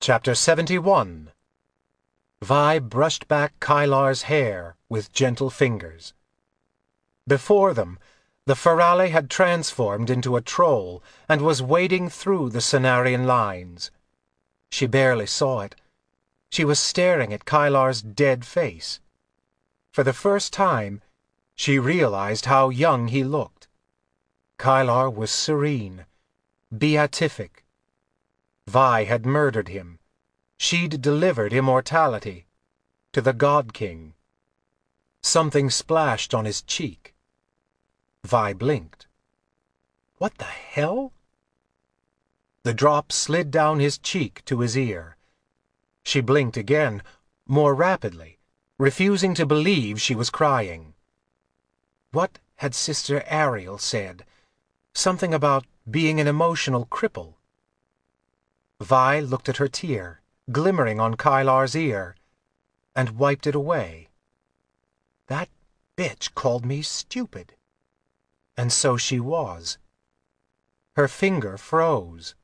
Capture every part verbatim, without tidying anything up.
Chapter seventy-one. Vi brushed back Kylar's hair with gentle fingers. Before them, the Ferale had transformed into a troll and was wading through the Cenarian lines. She barely saw it. She was staring at Kylar's dead face. For the first time, she realized how young he looked. Kylar was serene, beatific. Vi had murdered him. She'd delivered immortality to the God King. Something splashed on his cheek. Vi blinked. What the hell? The drop slid down his cheek to his ear. She blinked again, more rapidly, refusing to believe she was crying. What had Sister Ariel said? Something about being an emotional cripple. Vi looked at her tear, glimmering on Kylar's ear, and wiped it away. That bitch called me stupid. And so she was. Her finger froze.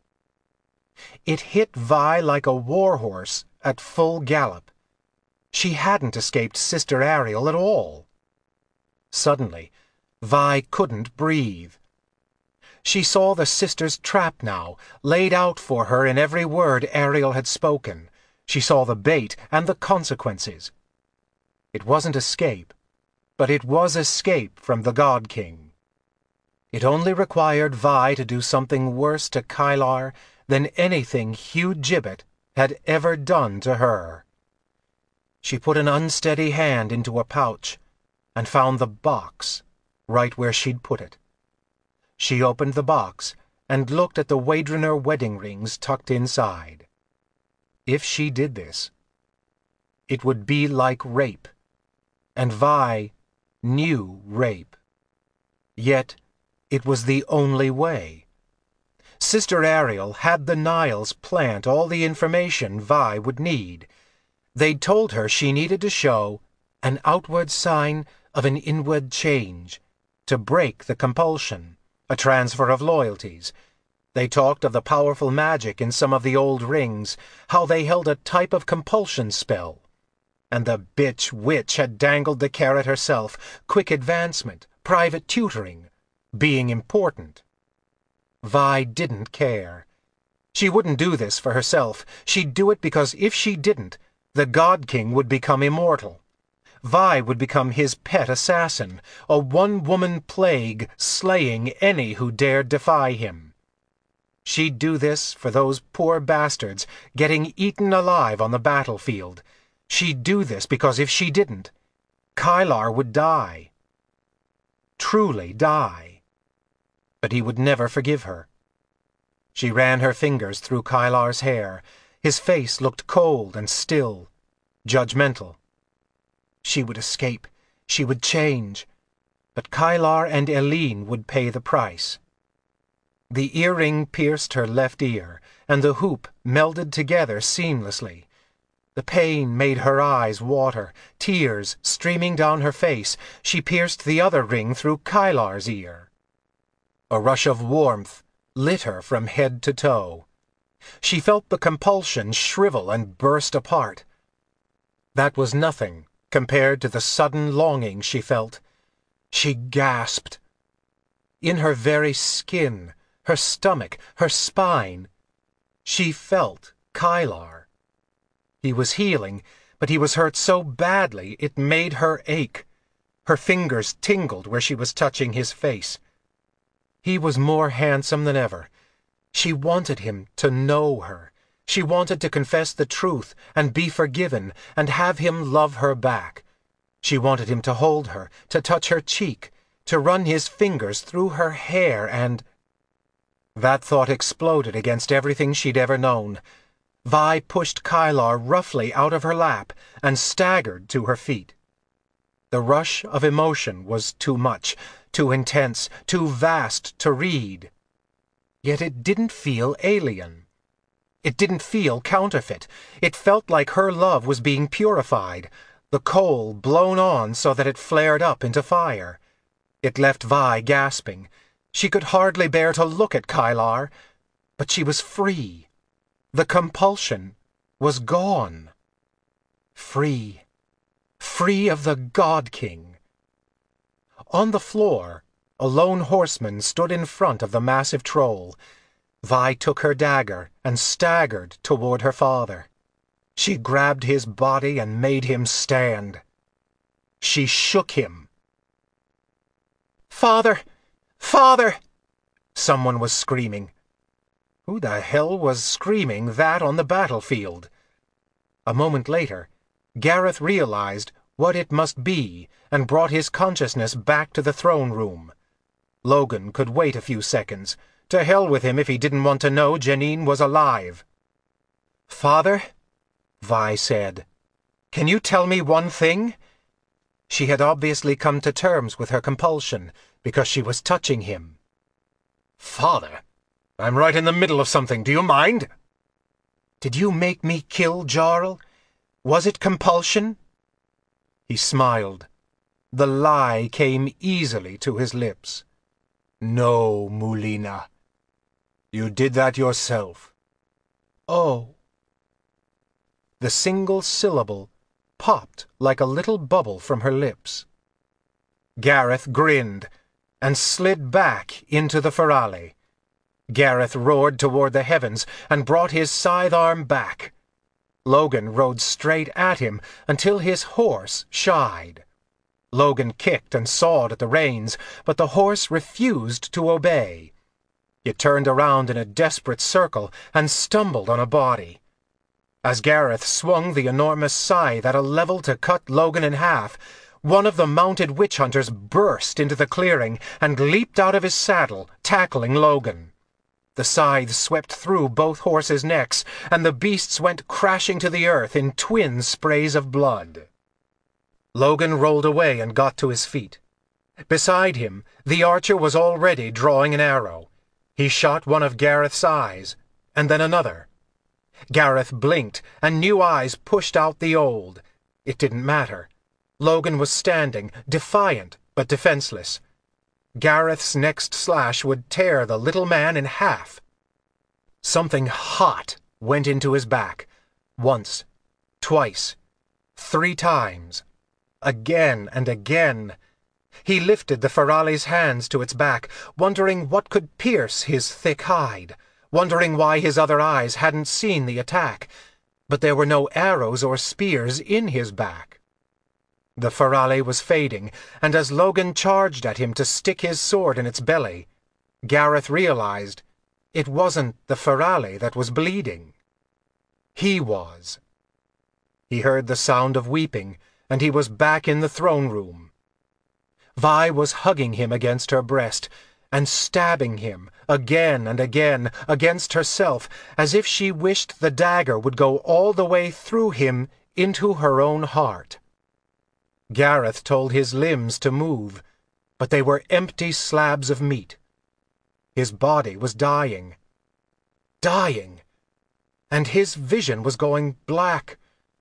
It hit Vi like a warhorse at full gallop. She hadn't escaped Sister Ariel at all. Suddenly, Vi couldn't breathe. She saw the sisters' trap now, laid out for her in every word Ariel had spoken. She saw the bait and the consequences. It wasn't escape, but it was escape from the God King. It only required Vi to do something worse to Kylar than anything Hugh Gibbet had ever done to her. She put an unsteady hand into a pouch and found the box right where she'd put it. She opened the box and looked at the Wadrener wedding rings tucked inside. If she did this, it would be like rape, and Vi knew rape. Yet it was the only way. Sister Ariel had the Niles plant all the information Vi would need. They'd told her she needed to show an outward sign of an inward change, to break the compulsion, a transfer of loyalties. They talked of the powerful magic in some of the old rings, how they held a type of compulsion spell. And the bitch witch had dangled the carrot herself, quick advancement, private tutoring, being important. Vi didn't care. She wouldn't do this for herself. She'd do it because if she didn't, the God King would become immortal. Vi would become his pet assassin, a one-woman plague slaying any who dared defy him. She'd do this for those poor bastards getting eaten alive on the battlefield. She'd do this because if she didn't, Kylar would die. Truly die. But he would never forgive her. She ran her fingers through Kylar's hair. His face looked cold and still, judgmental. She would escape. She would change. But Kylar and Eileen would pay the price. The earring pierced her left ear, and the hoop melded together seamlessly. The pain made her eyes water, tears streaming down her face. She pierced the other ring through Kylar's ear. A rush of warmth lit her from head to toe. She felt the compulsion shrivel and burst apart. That was nothing compared to the sudden longing she felt. She gasped. In her very skin, her stomach, her spine, she felt Kylar. He was healing, but he was hurt so badly it made her ache. Her fingers tingled where she was touching his face. He was more handsome than ever. She wanted him to know her. She wanted to confess the truth and be forgiven and have him love her back. She wanted him to hold her, to touch her cheek, to run his fingers through her hair and... That thought exploded against everything she'd ever known. Vi pushed Kylar roughly out of her lap and staggered to her feet. The rush of emotion was too much, too intense, too vast to read. Yet it didn't feel alien. It didn't feel counterfeit. It felt like her love was being purified, the coal blown on so that it flared up into fire. It left Vi gasping. She could hardly bear to look at Kylar, but she was free. The compulsion was gone. Free. Free of the God King. On the floor, a lone horseman stood in front of the massive troll. Vi took her dagger and staggered toward her father. She grabbed his body and made him stand. She shook him. "Father! Father!" Someone was screaming. Who the hell was screaming that on the battlefield? A moment later, Gareth realized what it must be and brought his consciousness back to the throne room. Logan could wait a few seconds. To hell with him if he didn't want to know Janine was alive. "Father," Vi said, "can you tell me one thing?" She had obviously come to terms with her compulsion, because she was touching him. "Father, I'm right in the middle of something. Do you mind?" "Did you make me kill Jarl? Was it compulsion?" He smiled. The lie came easily to his lips. "No, Mulina. You did that yourself." "Oh." The single syllable popped like a little bubble from her lips. Gareth grinned and slid back into the Ferale. Gareth roared toward the heavens and brought his scythe arm back. Logan rode straight at him until his horse shied. Logan kicked and sawed at the reins, but the horse refused to obey. It turned around in a desperate circle and stumbled on a body. As Gareth swung the enormous scythe at a level to cut Logan in half, one of the mounted witch hunters burst into the clearing and leaped out of his saddle, tackling Logan. The scythe swept through both horses' necks, and the beasts went crashing to the earth in twin sprays of blood. Logan rolled away and got to his feet. Beside him, the archer was already drawing an arrow. He shot one of Gareth's eyes, and then another. Gareth blinked, and new eyes pushed out the old. It didn't matter. Logan was standing, defiant but defenseless. Gareth's next slash would tear the little man in half. Something hot went into his back. Once, twice, three times. Again and again. He lifted the Ferale's hands to its back, wondering what could pierce his thick hide, wondering why his other eyes hadn't seen the attack. But there were no arrows or spears in his back. The Ferale was fading, and as Logan charged at him to stick his sword in its belly, Gareth realized it wasn't the Ferale that was bleeding. He was. He heard the sound of weeping, and he was back in the throne room. Vi was hugging him against her breast, and stabbing him, again and again, against herself, as if she wished the dagger would go all the way through him into her own heart. Gareth told his limbs to move, but they were empty slabs of meat. His body was dying. Dying. And his vision was going black.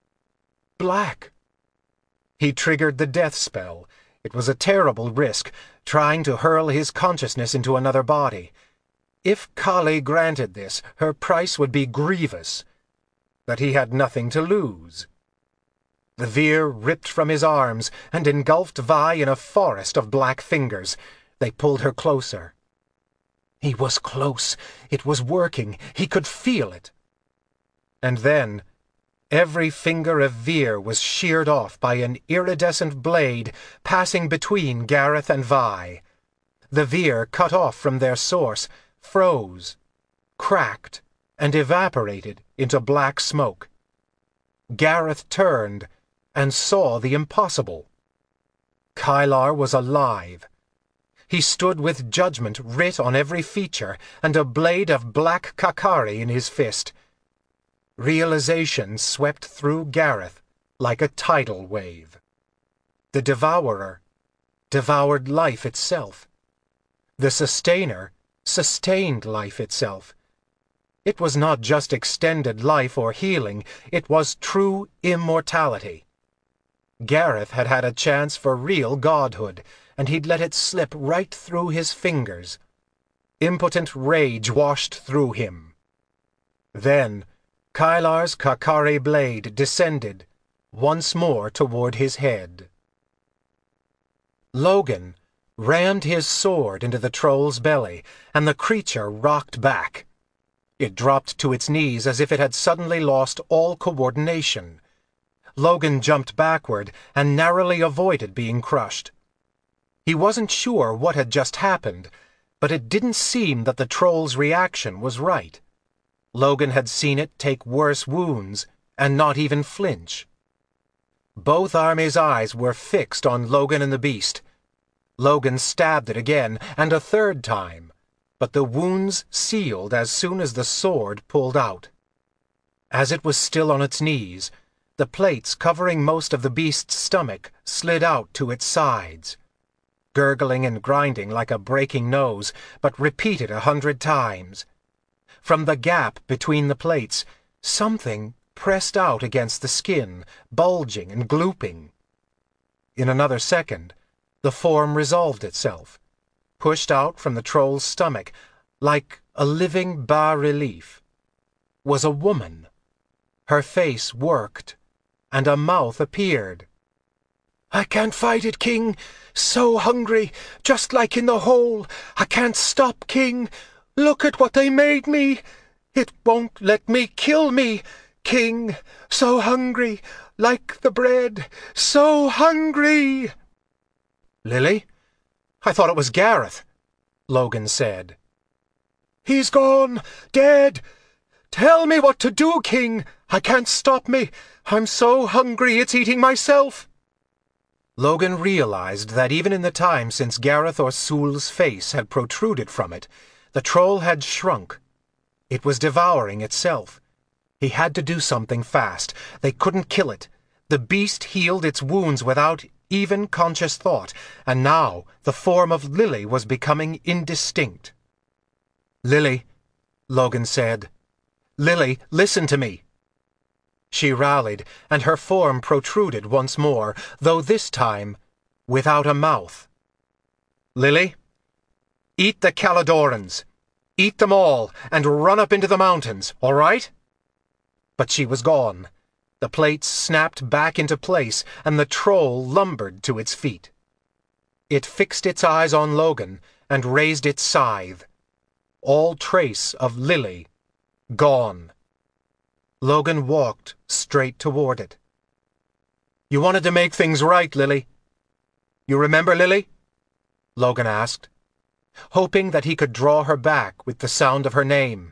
Black. He triggered the death spell. It was a terrible risk, trying to hurl his consciousness into another body. If Kali granted this, her price would be grievous. But he had nothing to lose. The Veer ripped from his arms and engulfed Vi in a forest of black fingers. They pulled her closer. He was close. It was working. He could feel it. And then every finger of Veer was sheared off by an iridescent blade passing between Gareth and Vi. The Veer, cut off from their source, froze, cracked, and evaporated into black smoke. Gareth turned and saw the impossible. Kylar was alive. He stood with judgment writ on every feature and a blade of black Kakari in his fist. Realization swept through Gareth like a tidal wave. The Devourer devoured life itself. The Sustainer sustained life itself. It was not just extended life or healing, it was true immortality. Gareth had had a chance for real godhood, and he'd let it slip right through his fingers. Impotent rage washed through him. Then Kylar's Kakari blade descended once more toward his head. Logan rammed his sword into the troll's belly, and the creature rocked back. It dropped to its knees as if it had suddenly lost all coordination. Logan jumped backward and narrowly avoided being crushed. He wasn't sure what had just happened, but it didn't seem that the troll's reaction was right. Logan had seen it take worse wounds and not even flinch. Both armies' eyes were fixed on Logan and the beast. Logan stabbed it again, and a third time, but the wounds sealed as soon as the sword pulled out. As it was still on its knees, the plates covering most of the beast's stomach slid out to its sides, gurgling and grinding like a breaking nose, but repeated a hundred times. From the gap between the plates, something pressed out against the skin, bulging and glooping. In another second, the form resolved itself, pushed out from the troll's stomach like a living bas-relief. Was a woman. Her face worked, and a mouth appeared. "I can't fight it, King. So hungry, just like in the hole. I can't stop, King. Look at what they made me. It won't let me kill me, King. So hungry, like the bread. So hungry." "Lily? I thought it was Gareth," Logan said. "He's gone, dead. Tell me what to do, King. I can't stop me. I'm so hungry it's eating myself." Logan realized that even in the time since Gareth or Soul's face had protruded from it, the troll had shrunk. It was devouring itself. He had to do something fast. They couldn't kill it. The beast healed its wounds without even conscious thought, and now the form of Lily was becoming indistinct. "Lily," Logan said. "Lily, listen to me." She rallied, and her form protruded once more, though this time without a mouth. "Lily, eat the Caledorans. Eat them all, and run up into the mountains, all right?" But she was gone. The plates snapped back into place, and the troll lumbered to its feet. It fixed its eyes on Logan and raised its scythe. All trace of Lily gone. Logan walked straight toward it. "You wanted to make things right, Lily. You remember Lily?" Logan asked, hoping that he could draw her back with the sound of her name.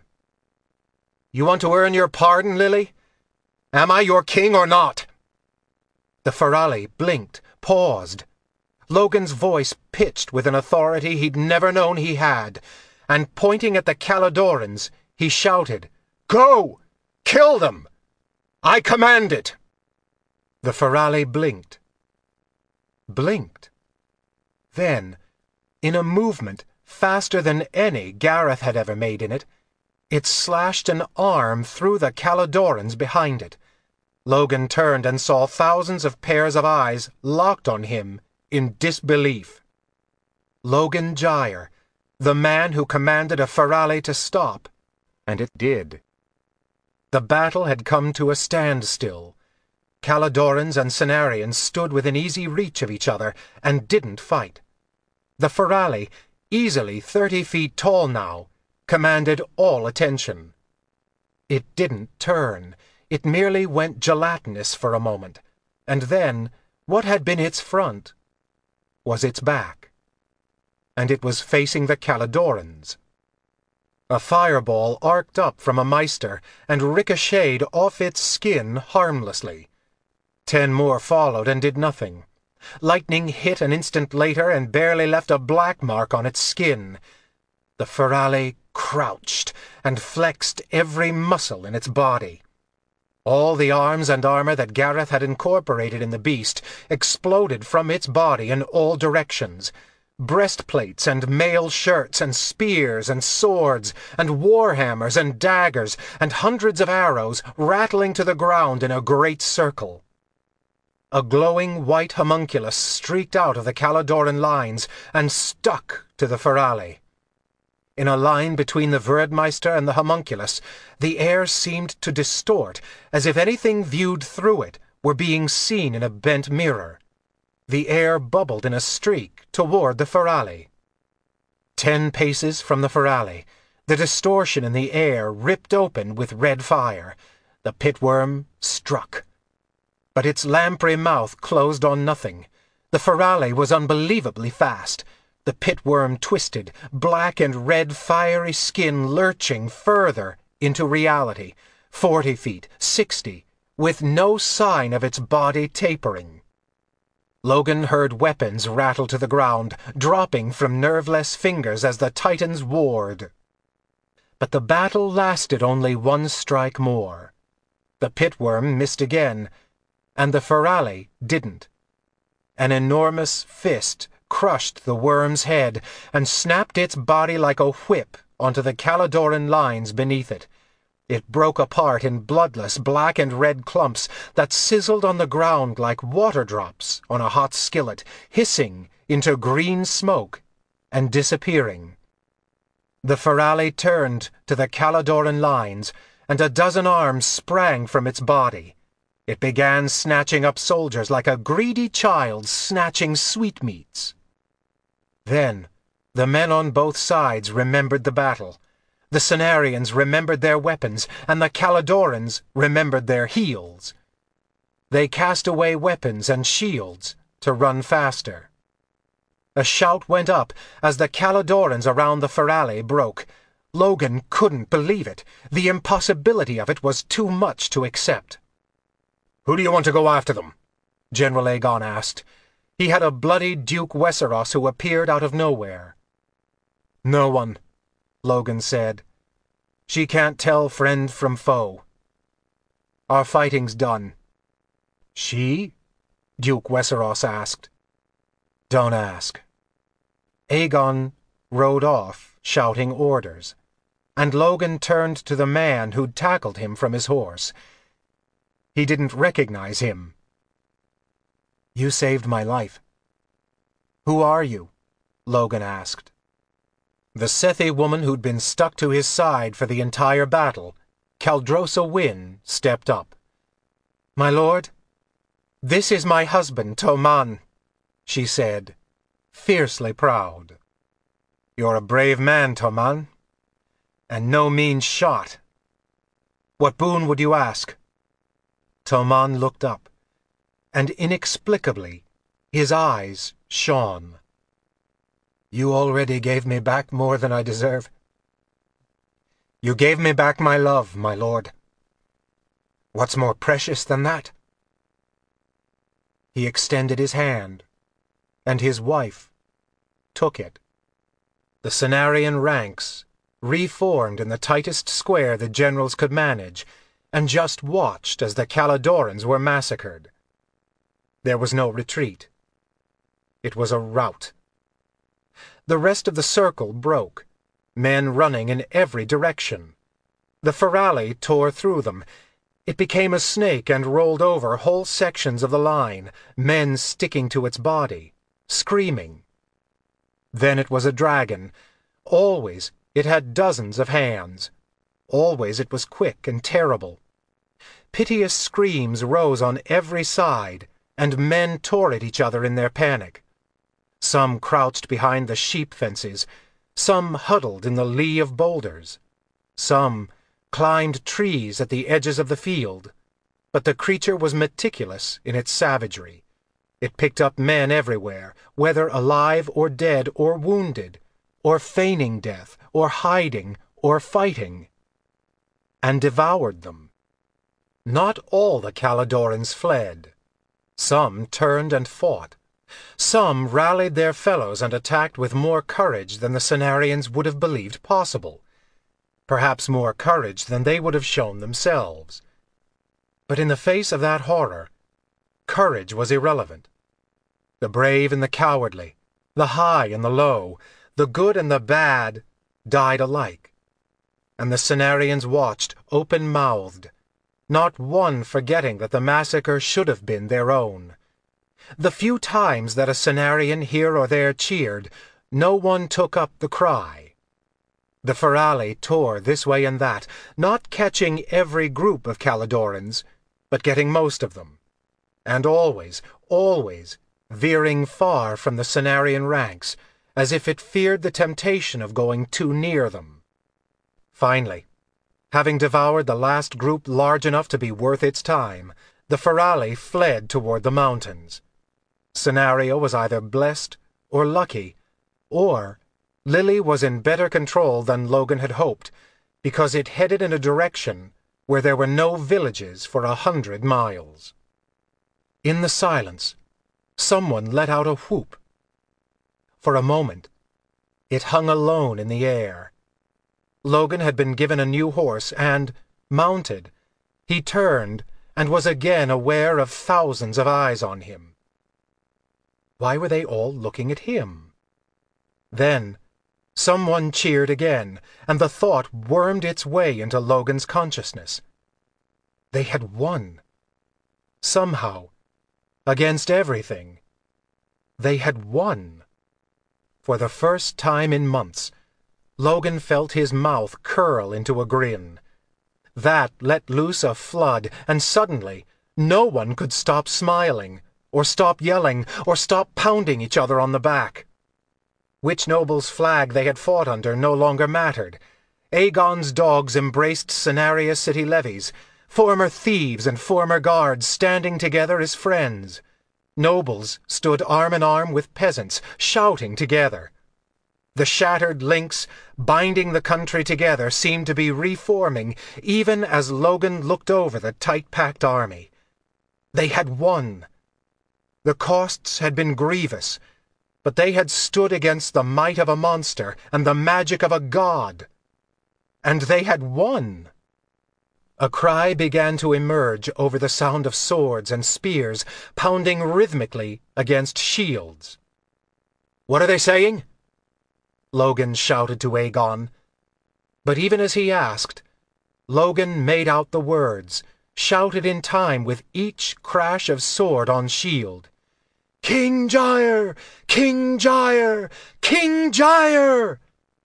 "You want to earn your pardon, Lily? Am I your king or not?" The Ferali blinked, paused. Logan's voice pitched with an authority he'd never known he had, and pointing at the Caledorans, he shouted, "Go! Kill them! I command it!" The Ferali blinked. Blinked. Then, in a movement faster than any Gareth had ever made in it, it slashed an arm through the Caledorans behind it. Logan turned and saw thousands of pairs of eyes locked on him in disbelief. Logan Gyre, the man who commanded a Ferali to stop, and it did. The battle had come to a standstill. Caledorans and Cenarians stood within easy reach of each other and didn't fight. The Ferali, easily thirty feet tall now, commanded all attention. It didn't turn. It merely went gelatinous for a moment, and then what had been its front was its back. And it was facing the Caledorans. A fireball arced up from a Meister and ricocheted off its skin harmlessly. Ten more followed and did nothing. Lightning hit an instant later and barely left a black mark on its skin. The Ferali crouched and flexed every muscle in its body. All the arms and armor that Gareth had incorporated in the beast exploded from its body in all directions. Breastplates and mail shirts and spears and swords and warhammers and daggers and hundreds of arrows rattling to the ground in a great circle. A glowing white homunculus streaked out of the Caledoran lines and stuck to the Ferali. In a line between the Verdmeister and the homunculus, the air seemed to distort, as if anything viewed through it were being seen in a bent mirror. The air bubbled in a streak toward the Ferali. Ten paces from the Ferali, the distortion in the air ripped open with red fire. The pitworm struck. But its lamprey mouth closed on nothing. The Ferali was unbelievably fast. The pitworm twisted, black and red fiery skin lurching further into reality, forty feet, sixty, with no sign of its body tapering. Logan heard weapons rattle to the ground, dropping from nerveless fingers as the Titans warred. But the battle lasted only one strike more. The pitworm missed again, and the Ferali didn't. An enormous fist crushed the worm's head and snapped its body like a whip onto the Caladoran lines beneath it. It broke apart in bloodless black and red clumps that sizzled on the ground like water drops on a hot skillet, hissing into green smoke and disappearing. The Ferali turned to the Caladoran lines, and a dozen arms sprang from its body. It began snatching up soldiers like a greedy child snatching sweetmeats. Then the men on both sides remembered the battle. The Cenarians remembered their weapons, and the Caladorans remembered their heels. They cast away weapons and shields to run faster. A shout went up as the Caladorans around the Ferali broke. Logan couldn't believe it. The impossibility of it was too much to accept. "Who do you want to go after them?" General Aegon asked. He had a bloody Duke Westeros who appeared out of nowhere. "No one," Logan said. "She can't tell friend from foe. Our fighting's done." "She?" Duke Westeros asked. "Don't ask." Aegon rode off, shouting orders, and Logan turned to the man who'd tackled him from his horse. He didn't recognize him. "You saved my life." "Who are you?" Logan asked. The Sethi woman who'd been stuck to his side for the entire battle, Caldrosa Wynn, stepped up. "My lord, this is my husband, Tommen," she said, fiercely proud. "You're a brave man, Tommen, and no mean shot. What boon would you ask?" Tommen looked up, and inexplicably his eyes shone. "You already gave me back more than I deserve." "You gave me back my love, my lord. What's more precious than that?" He extended his hand, and his wife took it. The Cenarian ranks reformed in the tightest square the generals could manage, and just watched as the Caladorans were massacred. There was no retreat. It was a rout. The rest of the circle broke, men running in every direction. The Ferali tore through them. It became a snake and rolled over whole sections of the line, men sticking to its body, screaming. Then it was a dragon. Always it had dozens of hands. Always it was quick and terrible. Piteous screams rose on every side, and men tore at each other in their panic. Some crouched behind the sheep fences, some huddled in the lee of boulders, some climbed trees at the edges of the field. But the creature was meticulous in its savagery. It picked up men everywhere, whether alive or dead or wounded, or feigning death, or hiding, or fighting, and devoured them. Not all the Caladorans fled. Some turned and fought. Some rallied their fellows and attacked with more courage than the Cenarians would have believed possible. Perhaps more courage than they would have shown themselves. But in the face of that horror, courage was irrelevant. The brave and the cowardly, the high and the low, the good and the bad, died alike. And the Cenarians watched, open-mouthed, not one forgetting that the massacre should have been their own. The few times that a Cenarian here or there cheered, no one took up the cry. The Ferali tore this way and that, not catching every group of Caledorans, but getting most of them, and always, always veering far from the Cenarian ranks, as if it feared the temptation of going too near them. Finally, having devoured the last group large enough to be worth its time, the Ferali fled toward the mountains. Cenaria was either blessed or lucky, or Lily was in better control than Logan had hoped, because it headed in a direction where there were no villages for a hundred miles. In the silence, someone let out a whoop. For a moment, it hung alone in the air. Logan had been given a new horse, and, mounted, he turned and was again aware of thousands of eyes on him. Why were they all looking at him? Then, someone cheered again, and the thought wormed its way into Logan's consciousness. They had won. Somehow, against everything, they had won. For the first time in months, Logan felt his mouth curl into a grin. That let loose a flood, and suddenly no one could stop smiling, or stop yelling, or stop pounding each other on the back. Which noble's flag they had fought under no longer mattered. Aegon's dogs embraced Cenaria city levies, former thieves and former guards standing together as friends. Nobles stood arm in arm with peasants, shouting together. The shattered links binding the country together seemed to be reforming even as Logan looked over the tight-packed army. They had won. The costs had been grievous, but they had stood against the might of a monster and the magic of a god. And they had won. A cry began to emerge over the sound of swords and spears pounding rhythmically against shields. "What are they saying?" Logan shouted to Aegon. But even as he asked, Logan made out the words, shouted in time with each crash of sword on shield. "King Jair! King Jair! King Jair!"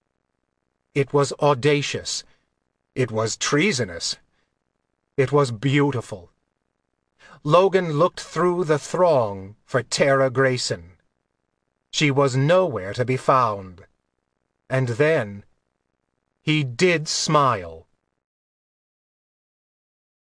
It was audacious. It was treasonous. It was beautiful. Logan looked through the throng for Tara Grayson. She was nowhere to be found. And then he did smile.